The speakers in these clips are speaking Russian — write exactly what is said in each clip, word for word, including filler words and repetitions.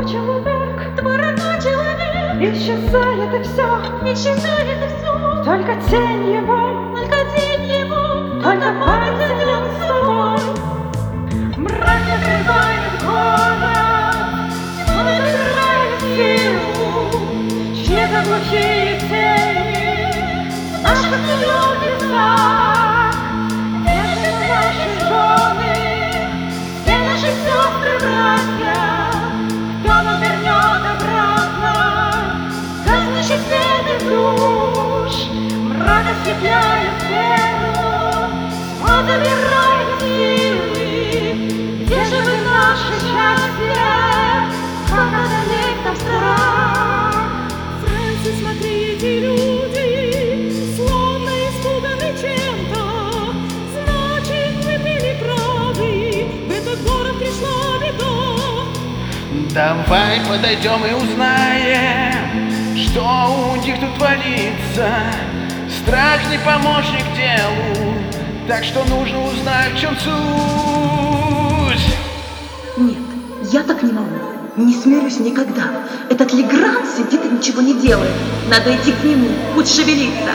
человек, твой родной человек. Исчезает и все, Исчезает и все, только тень его, только тень его, только память о нем с тобой. Мрак накрывает город, он набирает силу, чьи-то глухие тени в наших миллион лесах. Где же наши жены, где наши сестры, братья? Кто нас вернет обратно? Гаснущий свет из душ, мрак осветляет веру, он забирает силы. Где же вы, наше счастье? Как одолеть нам страх? Фрэнсис, смотри, эти люди словно испуганы чем-то. Значит, мы были правы, в этот город пришла беда. Давай подойдем и узнаем, что у них тут творится. Страх не помощник делу, так что нужно узнать, в чем суть. Нет, я так не могу. Не смирюсь никогда. Этот Легран сидит и ничего не делает. Надо идти к нему, пусть шевелится.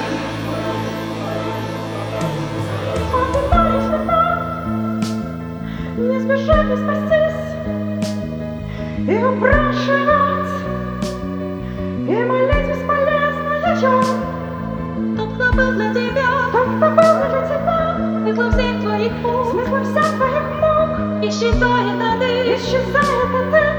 Не сбежать, не спастись, и упрашивать, и молить бесполезно ее. Тот, кто был для тебя, Тот, кто был для тебя, смысл всех твоих мук, смысл всех твоих мук, исчезает один, исчезает один.